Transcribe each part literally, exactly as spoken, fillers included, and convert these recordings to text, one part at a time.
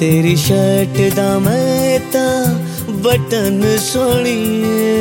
तेरी शर्ट दा मैं ता बटन सोहणीए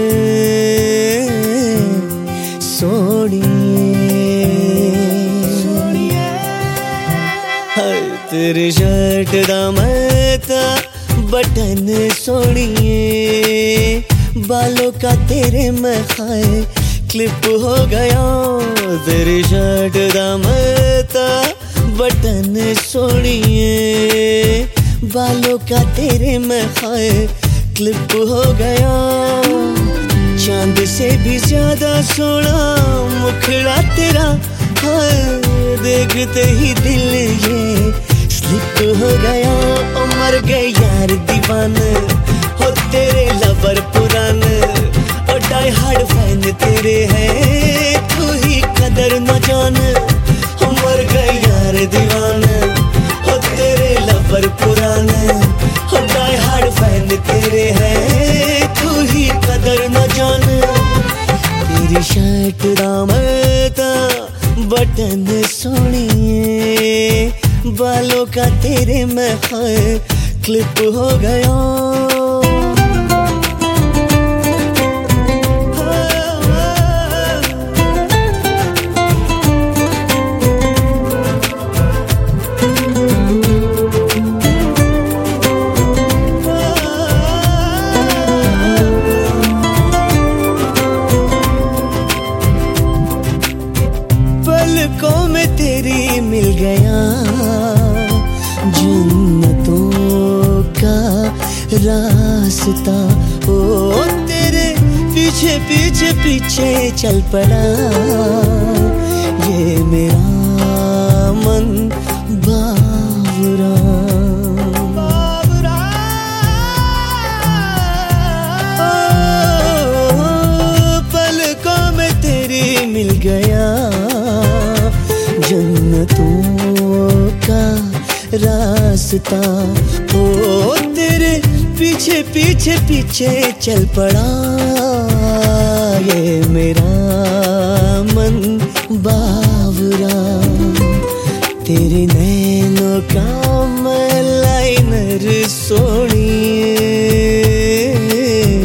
सोहणीए हाय तेरी शर्ट दा मैं ता बटन सोहणीए बालों का तेरे मैं खाए क्लिप हो गया तेरी शर्ट दा मैं ता बटन सोहणीए बालों का तेरे मैं खाए क्लिप हो गया चांद से भी ज्यादा सोना मुखड़ा तेरा हाय देखते ही दिल ये स्लिप हो गया ओ मर गए यार दीवाने हो तेरे लवर पुराने ओ डाई हार्ड फैन तेरे हैं तू ही कदर न जाने हो मर गए यार दीवाने हो तेरे लवर पुराने हो डाई हार्ड फैन तेरे हैं तू ही कदर न जाने तेरी शर्ट दा मैं ता बटन सोहणीए बालों का तेरे मैं खाए क्लिप हो गया पलकों में तेरी मिल गया जन्नतों का रास्ता ओ तेरे पीछे पीछे पीछे चल पड़ा ये मेरा मन बावरा ओ, पलकों में तेरी मिल गया जन्नतों का रास्ता ओ तेरे पीछे पीछे पीछे चल पड़ा ये मेरा मन बावरा तेरे नैनों का मैं लाइनर सोहणीए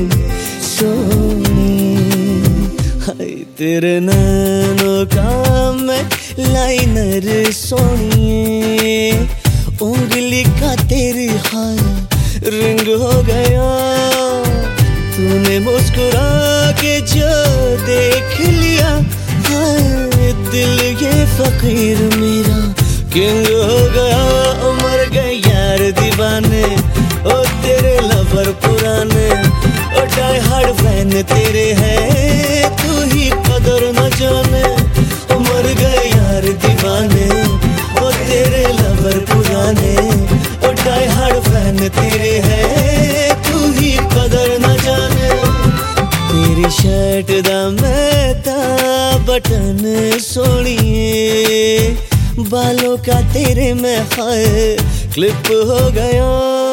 सोहणीए हाय तेरे नैनों का मैं लाइनर सोहणीए उंगली का तेरी हाय रिंग हो गया तूने मुस्कुरा के जो देख लिया हाय दिल ये फकीर मेरा किंग हो गया मर गए यार दीवाने ओ तेरे लवर पुराने ओ डाई हार्ड फैन तेरे हैं तू ही कदर न जाने मर गए यार दीवाने ओ तेरे लवर पुराने ओ डाई हार्ड फैन तेरे हैं तू ही कदर न जाने तेरी शर्ट दा मैं ता बटन सोहणीए बालों का तेरे मैं खाए क्लिप हो गया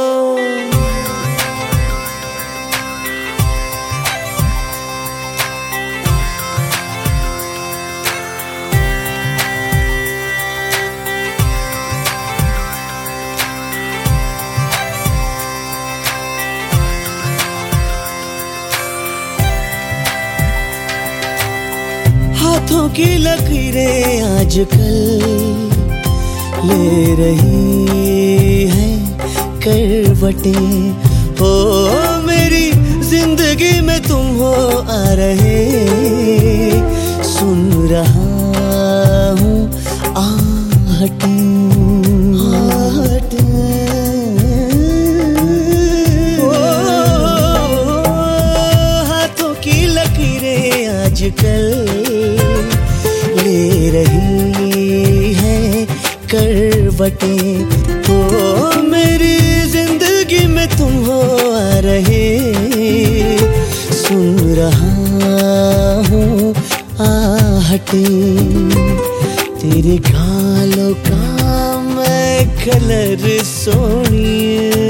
हाथों की लकीरें आजकल ले रही है करवटें हो मेरी जिंदगी में तुम हो आ रहे सुन रहा हूँ आहटें आहटें हाथों की लकीरें आजकल ले रही है करवटें हो मेरी जिंदगी में तुम हो आ रहे सुन रहा हूँ आहटें तेरे गालों का मैं कलर सोहणीए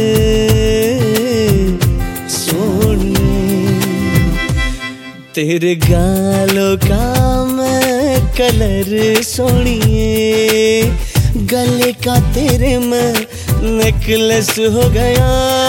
सोहणीए तेरे गालों का मैं कलर सोहणीए गले का तेरे मैं नेकलेस हो गया।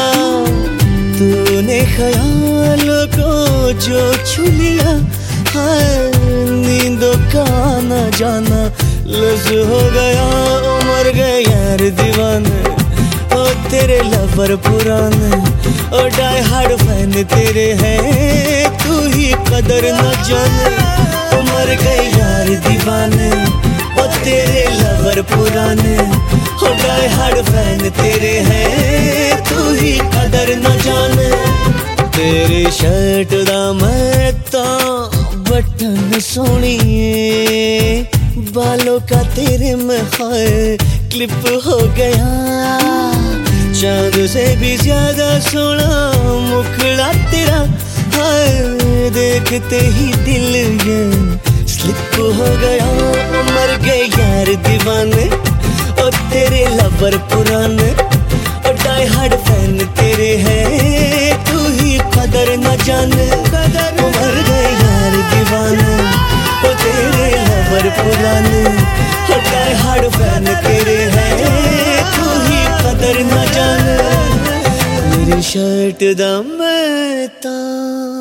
तूने ख्यालों को जो छू लिया, हाय नींदों का आना जाना लज हो गया। मर गए यार दीवाने, ओ तेरे लवर पुराने, ओ डाई हार्ड फैन तेरे हैं, तू ही कदर न जाने। ओ मर गए यार दीवाने, ओ तेरे लवर पुराने, ओ डाई हार्ड फैन तेरे हैं, तू ही कदर न जाने। तेरी शर्ट दा मैं तां बटन सोहणिए, बालों का तेरे में हाय क्लिप हो गया। चांद से भी ज्यादा सोना मुखड़ा तेरा, हाय देखते ही दिल ये स्लिप हो गया। मर गए यार दीवाने, ओ तेरे लवर पुराने, ओ डाई हार्ड फैन तेरे हैं, तू ही कदर न जाने। मर गए यार दीवाने, ओ तेरे लवर पुराने, ओ डाई हार्ड फैन तेरे हैं, तू ही कदर न जाने। मेरी शर्ट दा मैं तां